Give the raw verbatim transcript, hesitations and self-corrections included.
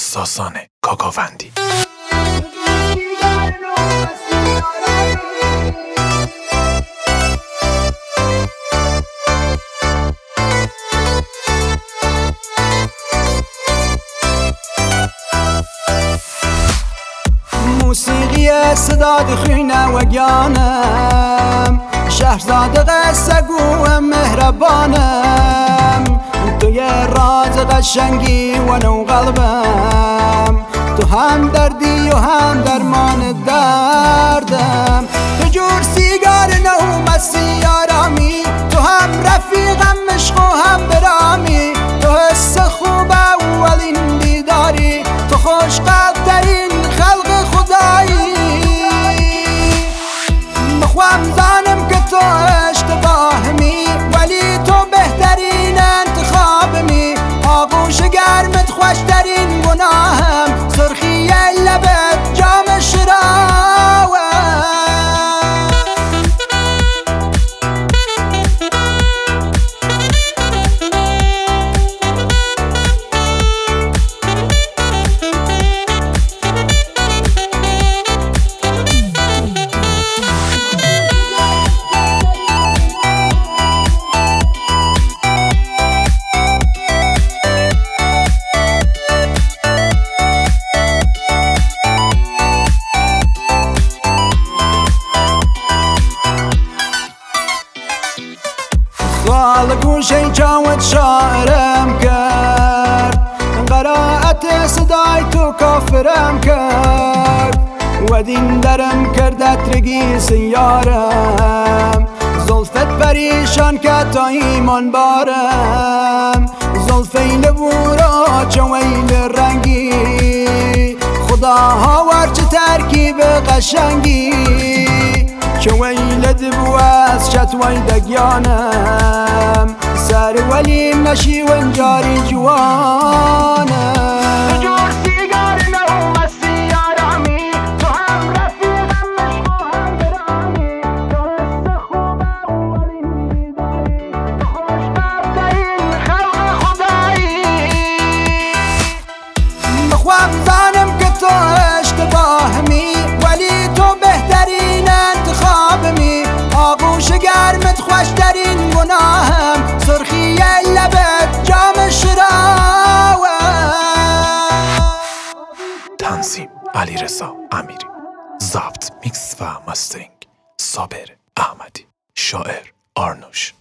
حساسان کاکاوندی. موسیقی صداد خونه و گیانم، شهرزاد قصه گوهم مهربانم، توی راز قشنگی و نو قلبم، تو هم دردی و هم درمان دردم، تو جور سیگار نو مسی آرامی، تو هم رفیقم عشق و هم برامی، تو حس خوب اولین بیداری، تو خوش قدرین خلق خدایی. مخوام زانم که تو اشتباهمی، ولی تو بهترین انتخابمی، آغوش گرمت خوشترین گناهم، سرخی لبت جام شراوه. خال گوشه چاوت شاعرم کرد، قرائت صدای تو کافرم کرد، و دین درم کرد اترگی سیارم، زلفت پریشان که تا ایمان بارم، زلفی لبورا چویل رنگی، خداها ورچه ترکیب قشنگی، چویلت بواز شتوی دگیانم، سر ولی نشی ونجاری جوانم، جور سیگار نو مسی آرامی، تو هم رفیقم عشق و هم برامی، تو حس خوب اولین بیداری، تو خوش قدرین خلق خدایی. مخوام زانم که تو اشتباهمی، ولی تو بهترین انتخابمی، آغوش گرمت خوشترین گناهم، سرخی لبت جام شراوه. تنظیم علیرضا امیری، ضبط میکس و مسترینگ صابر احمدی، شاعر آرنوش.